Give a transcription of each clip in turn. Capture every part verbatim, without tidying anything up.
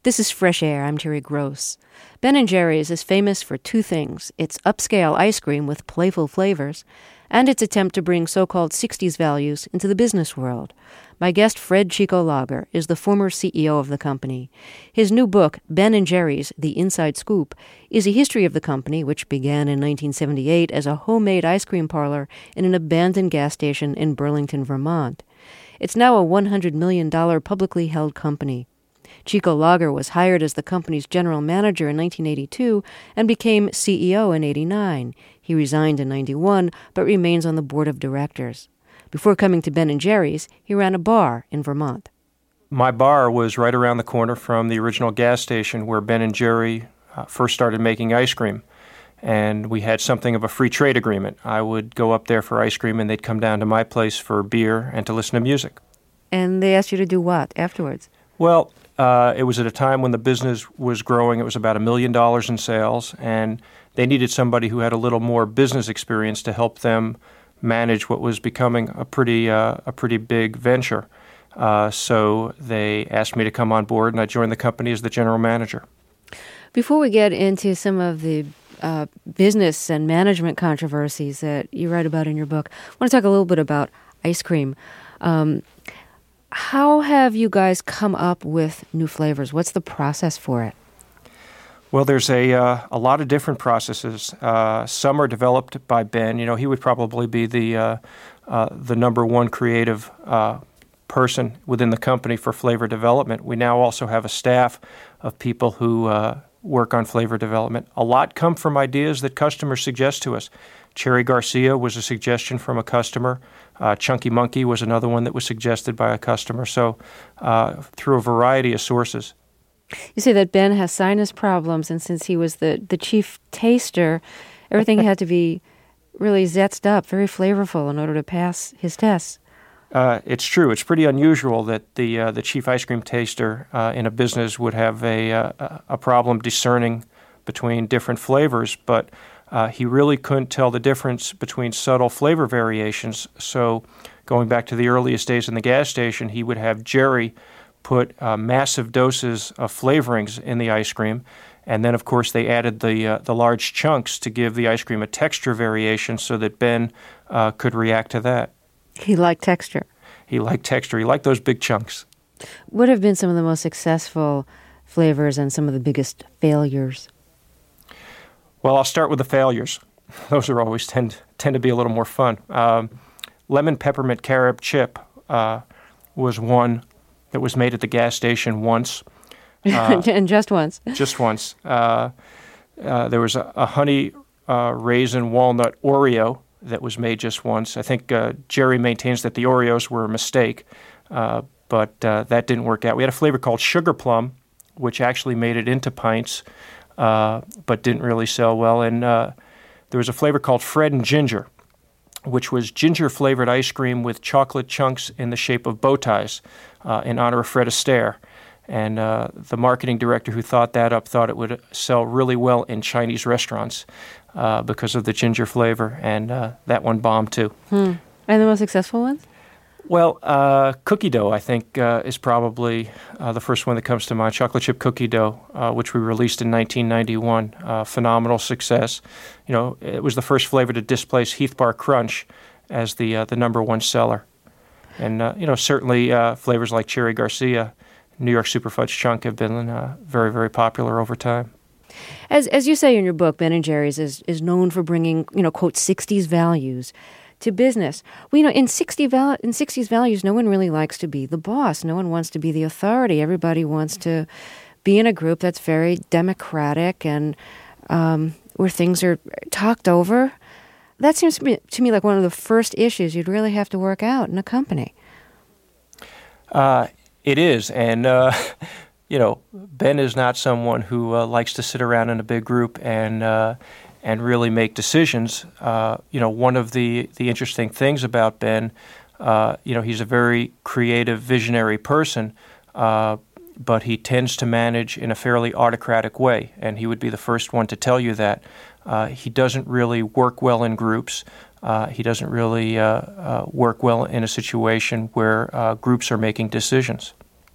This is Fresh Air. I'm Terry Gross. Ben and Jerry's is famous for two things: its upscale ice cream with playful flavors, and its attempt to bring so-called sixties values into the business world. My guest, Fred Chico Lager, is the former C E O of the company. His new book, Ben and Jerry's, The Inside Scoop, is a history of the company, which began in nineteen seventy-eight as a homemade ice cream parlor in an abandoned gas station in Burlington, Vermont. It's now a one hundred million dollars publicly held company. Chico Lager was hired as the company's general manager in nineteen eighty-two and became C E O in eighty-nine. He resigned in ninety-one, but remains on the board of directors. Before coming to Ben and Jerry's, he ran a bar in Vermont. My bar was right around the corner from the original gas station where Ben and Jerry uh, first started making ice cream. And we had something of a free trade agreement. I would go up there for ice cream, and they'd come down to my place for beer and to listen to music. And they asked you to do what afterwards? Well, uh, it was at a time when the business was growing. It was about a million dollars in sales, and they needed somebody who had a little more business experience to help them manage what was becoming a pretty uh, a pretty big venture. Uh, so they asked me to come on board, and I joined the company as the general manager. Before we get into some of the uh, business and management controversies that you write about in your book, I want to talk a little bit about ice cream. Um, how have you guys come up with new flavors? What's the process for it? Well, there's a uh, a lot of different processes. Uh, some are developed by Ben. You know, he would probably be the uh, uh, the number one creative uh, person within the company for flavor development. We now also have a staff of people who uh, work on flavor development. A lot come from ideas that customers suggest to us. Cherry Garcia was a suggestion from a customer. Uh, Chunky Monkey was another one that was suggested by a customer. So uh, through a variety of sources. You say that Ben has sinus problems, and since he was the, the chief taster, everything had to be really zested up, very flavorful in order to pass his tests. Uh, it's true. It's pretty unusual that the uh, the chief ice cream taster uh, in a business would have a uh, a problem discerning between different flavors, but uh, he really couldn't tell the difference between subtle flavor variations. So going back to the earliest days in the gas station, he would have Jerry put uh, massive doses of flavorings in the ice cream, and then, of course, they added the uh, the large chunks to give the ice cream a texture variation so that Ben uh, could react to that. He liked texture. He liked texture. He liked those big chunks. What have been some of the most successful flavors and some of the biggest failures? Well, I'll start with the failures. Those are always tend tend to be a little more fun. Um, lemon peppermint carob chip uh, was one that was made at the gas station once. Uh, and just once. Just once. Uh, uh, there was a, a honey uh, raisin walnut Oreo that was made just once. I think uh, Jerry maintains that the Oreos were a mistake, uh, but uh, that didn't work out. We had a flavor called Sugar Plum, which actually made it into pints, uh, but didn't really sell well. And uh, there was a flavor called Fred and Ginger, which was ginger-flavored ice cream with chocolate chunks in the shape of bow ties uh, in honor of Fred Astaire. And uh, the marketing director who thought that up thought it would sell really well in Chinese restaurants uh, because of the ginger flavor, and uh, that one bombed too. Hmm. And the most successful ones? Well, uh, cookie dough, I think, uh, is probably uh, the first one that comes to mind. Chocolate chip cookie dough, uh, which we released in nineteen ninety-one. Uh, phenomenal success. You know, it was the first flavor to displace Heath Bar Crunch as the uh, the number one seller. And, uh, you know, certainly uh, flavors like Cherry Garcia, New York Super Fudge Chunk have been uh, very, very popular over time. As as you say in your book, Ben and Jerry's is, is known for bringing, you know, quote, sixties values to business. Well, you know, in sixty val- in sixties values, no one really likes to be the boss. No one wants to be the authority. Everybody wants to be in a group that's very democratic and um, where things are talked over. That seems to me, to me like one of the first issues you'd really have to work out in a company. Uh, it is, and uh, you know, Ben is not someone who uh, likes to sit around in a big group and uh, and really make decisions. Uh, you know, one of the, the interesting things about Ben, uh, you know, he's a very creative, visionary person, uh, but he tends to manage in a fairly autocratic way, and he would be the first one to tell you that. Uh, he doesn't really work well in groups. Uh, he doesn't really uh, uh, work well in a situation where uh, groups are making decisions.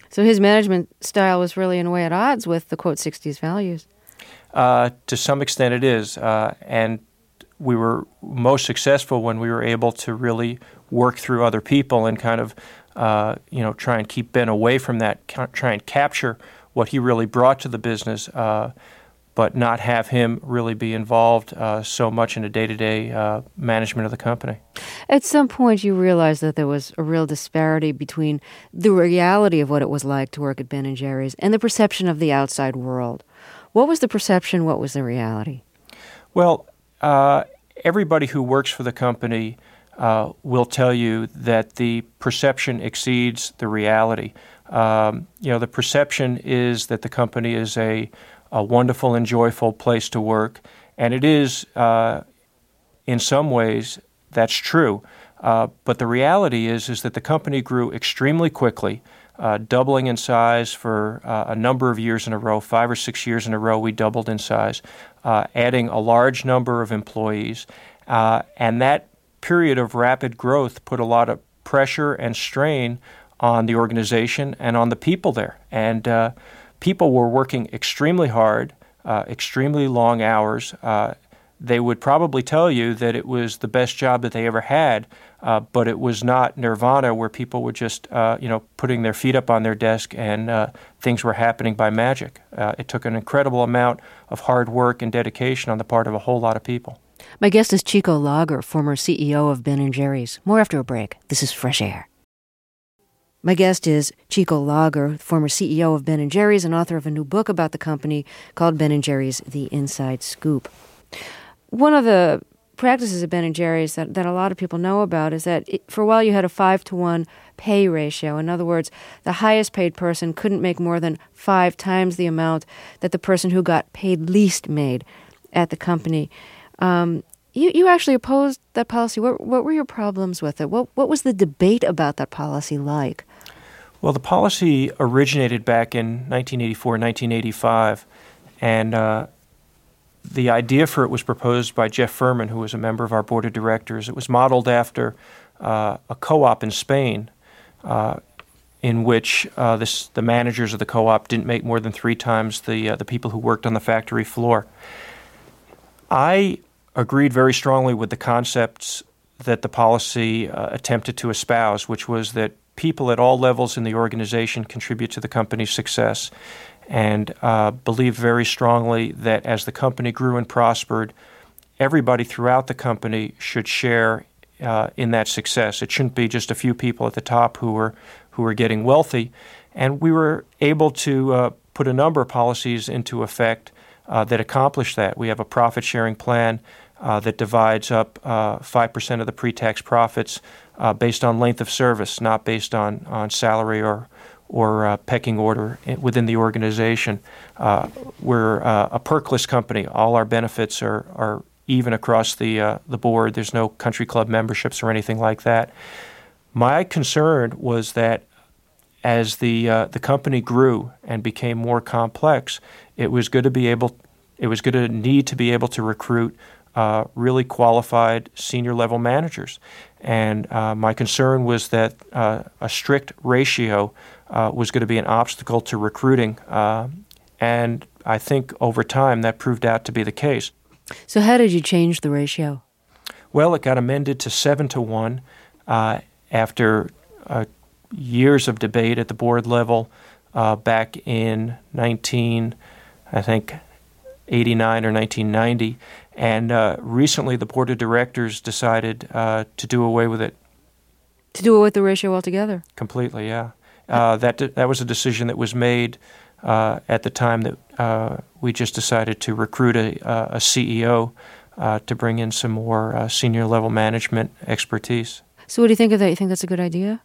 So his management style was really, in a way, at odds with the, quote, sixties values. Uh, to some extent it is. Uh, and we were most successful when we were able to really work through other people and kind of, uh, you know, try and keep Ben away from that, try and capture what he really brought to the business, uh, but not have him really be involved uh, so much in the day-to-day uh, management of the company. At some point, you realized that there was a real disparity between the reality of what it was like to work at Ben and Jerry's and the perception of the outside world. What was the perception? What was the reality? Well, uh, everybody who works for the company uh, will tell you that the perception exceeds the reality. Um, you know, the perception is that the company is a, a wonderful and joyful place to work, and it is, uh, in some ways, that's true. Uh, but the reality is, is that the company grew extremely quickly, uh, doubling in size for uh, a number of years in a row, five or six years in a row we doubled in size, uh, adding a large number of employees. Uh, and that period of rapid growth put a lot of pressure and strain on the organization and on the people there. And uh, people were working extremely hard, uh, extremely long hours. Uh, they would probably tell you that it was the best job that they ever had, uh, but it was not nirvana where people were just, uh, you know, putting their feet up on their desk and uh, things were happening by magic. Uh, it took an incredible amount of hard work and dedication on the part of a whole lot of people. My guest is Chico Lager, former C E O of Ben and Jerry's. More after a break. This is Fresh Air. My guest is Chico Lager, former C E O of Ben and Jerry's and author of a new book about the company called Ben and Jerry's: The Inside Scoop. One of the practices at Ben and Jerry's that, that a lot of people know about is that it, for a while you had a five to one pay ratio. In other words, the highest paid person couldn't make more than five times the amount that the person who got paid least made at the company. Um, you, you actually opposed that policy. What, what were your problems with it? What, what was the debate about that policy like? Well, the policy originated back in nineteen eighty-four, nineteen eighty-five, and uh, the idea for it was proposed by Jeff Furman, who was a member of our board of directors. It was modeled after uh, a co-op in Spain, uh, in which uh, this, the managers of the co-op didn't make more than three times the uh, the people who worked on the factory floor. I agreed very strongly with the concepts that the policy uh, attempted to espouse, which was that people at all levels in the organization contribute to the company's success, and uh, believed very strongly that as the company grew and prospered, everybody throughout the company should share uh, in that success. It shouldn't be just a few people at the top who were who were getting wealthy, and we were able to uh, put a number of policies into effect uh, that accomplish that. We have a profit-sharing plan uh, that divides up uh, five percent of the pre-tax profits uh, based on length of service, not based on, on salary or or uh, pecking order within the organization. Uh, we're uh, a perkless company. All our benefits are, are even across the uh, the board. There's no country club memberships or anything like that. My concern was that as the uh, the company grew and became more complex, it was going to be able, it was going to need to be able to recruit uh, really qualified senior level managers. And uh, my concern was that uh, a strict ratio Uh, was going to be an obstacle to recruiting, uh, and I think over time that proved out to be the case. So how did you change the ratio? Well, it got amended to seven to one uh, after uh, years of debate at the board level uh, back in nineteen, I think, eighty-nine or nineteen ninety, and uh, recently the board of directors decided uh, to do away with it. To do away with the ratio altogether? Completely, yeah. Uh, that that was a decision that was made uh, at the time that uh, we just decided to recruit a, a C E O uh, to bring in some more uh, senior level management expertise. So what do you think of that? You think that's a good idea?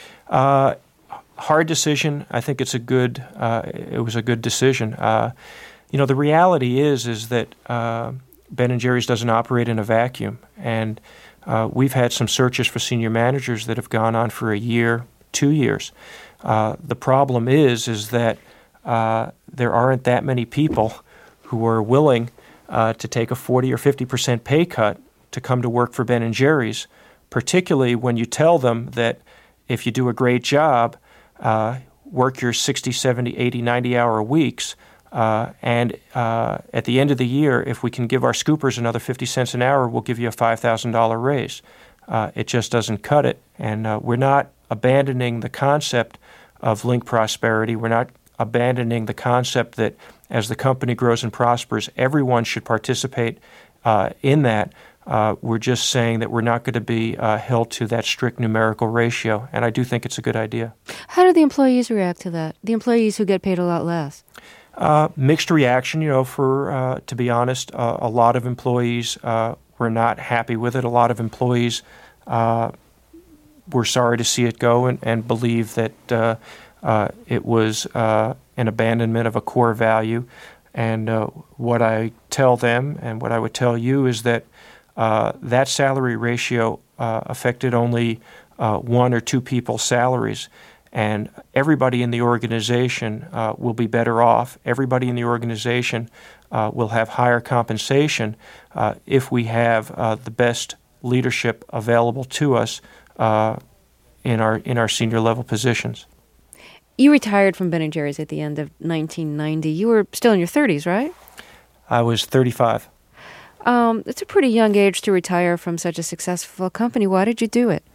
Uh, hard decision. I think it's a good. Uh, it was a good decision. Uh, you know, the reality is is that uh, Ben and Jerry's doesn't operate in a vacuum, and uh, we've had some searches for senior managers that have gone on for a year, two years. Uh, the problem is, is that uh, there aren't that many people who are willing uh, to take a forty or fifty percent pay cut to come to work for Ben and Jerry's, particularly when you tell them that if you do a great job, uh, work your sixty, seventy, eighty, ninety-hour weeks, uh, and uh, at the end of the year, if we can give our scoopers another fifty cents an hour, we'll give you a five thousand dollars raise. Uh, it just doesn't cut it, and uh, we're not abandoning the concept of linked prosperity. We're not abandoning the concept that as the company grows and prospers, everyone should participate uh, in that. Uh, we're just saying that we're not going to be uh, held to that strict numerical ratio, and I do think it's a good idea. How do the employees react to that? The employees who get paid a lot less? Uh, mixed reaction, you know, for, uh, to be honest, uh, a lot of employees uh, were not happy with it. A lot of employees uh, were sorry to see it go and, and believe that uh, uh, it was uh, an abandonment of a core value. And uh, what I tell them and what I would tell you is that uh, that salary ratio uh, affected only uh, one or two people's salaries. And everybody in the organization uh, will be better off. Everybody in the organization uh, will have higher compensation uh, if we have uh, the best leadership available to us uh, in our in our senior level positions. You retired from Ben and Jerry's at the end of nineteen ninety. You were still in your thirties, right? I was thirty-five. Um, it's a pretty young age to retire from such a successful company. Why did you do it?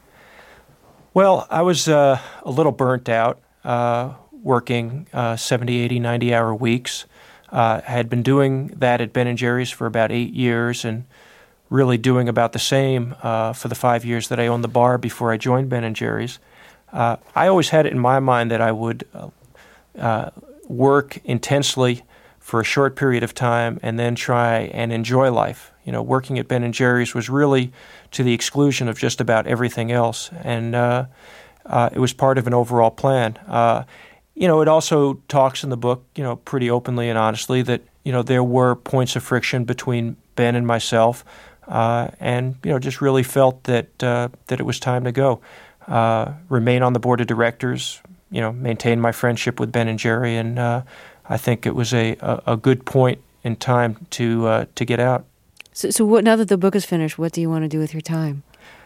Well, I was uh, a little burnt out, uh, working uh, seventy, eighty, ninety-hour weeks. Uh, I had been doing that at Ben and Jerry's for about eight years and really doing about the same uh, for the five years that I owned the bar before I joined Ben and Jerry's. Uh, I always had it in my mind that I would uh, uh, work intensely for a short period of time and then try and enjoy life. You know, working at Ben and Jerry's was really to the exclusion of just about everything else, and uh, uh, it was part of an overall plan. Uh, you know, it also talks in the book, you know, pretty openly and honestly that, you know, there were points of friction between Ben and myself, uh, and, you know, just really felt that uh, that it was time to go. Uh, remain on the board of directors, you know, maintain my friendship with Ben and Jerry, and uh, I think it was a, a, a good point in time to uh, to get out. So, so what, now that the book is finished, what do you want to do with your time?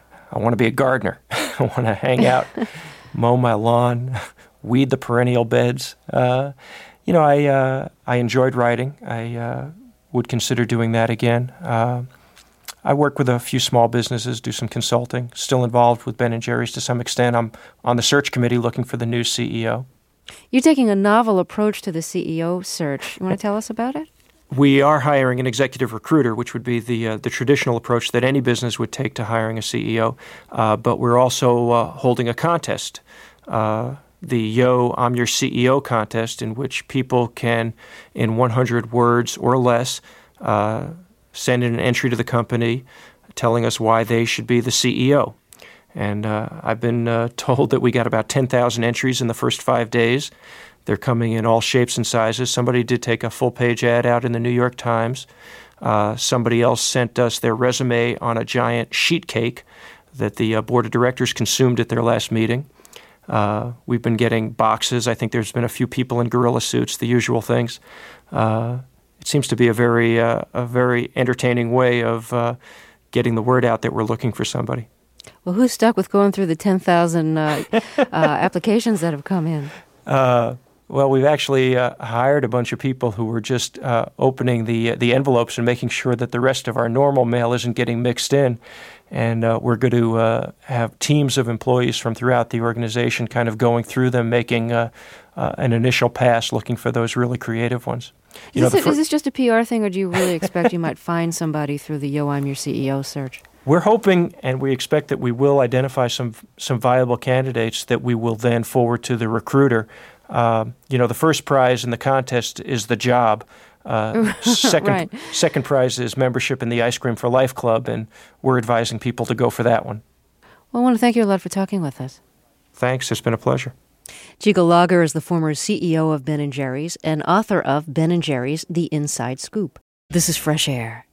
I want to be a gardener. I want to hang out, mow my lawn, weed the perennial beds. Uh, you know, I uh, I enjoyed writing. I uh, would consider doing that again. Uh, I work with a few small businesses, do some consulting, still involved with Ben and Jerry's to some extent. I'm on the search committee looking for the new C E O. You're taking a novel approach to the C E O search. You want to tell us about it? We are hiring an executive recruiter, which would be the uh, the traditional approach that any business would take to hiring a C E O. Uh, but we're also uh, holding a contest, uh, the Yo, I'm Your C E O contest, in which people can, in one hundred words or less, uh, send in an entry to the company telling us why they should be the C E O. And uh, I've been uh, told that we got about ten thousand entries in the first five days. They're coming in all shapes and sizes. Somebody did take a full-page ad out in the New York Times. Uh, somebody else sent us their resume on a giant sheet cake that the uh, board of directors consumed at their last meeting. Uh, we've been getting boxes. I think there's been a few people in gorilla suits, the usual things. Uh, it seems to be a very, uh, a very entertaining way of uh, getting the word out that we're looking for somebody. Well, who's stuck with going through the ten thousand uh, uh, applications that have come in? Uh, well, we've actually uh, hired a bunch of people who were just uh, opening the the envelopes and making sure that the rest of our normal mail isn't getting mixed in. And uh, we're going to uh, have teams of employees from throughout the organization kind of going through them, making uh, uh, an initial pass, looking for those really creative ones. You is, know, this fir- is this just a P R thing, or do you really expect you might find somebody through the Yo, I'm Your C E O search? We're hoping, and we expect that we will identify some some viable candidates that we will then forward to the recruiter. Uh, you know, the first prize in the contest is the job. Uh, second, right. second prize is membership in the Ice Cream for Life Club, and we're advising people to go for that one. Well, I want to thank you a lot for talking with us. Thanks. It's been a pleasure. Jigal Lager is the former C E O of Ben and Jerry's and author of Ben and Jerry's, The Inside Scoop. This is Fresh Air.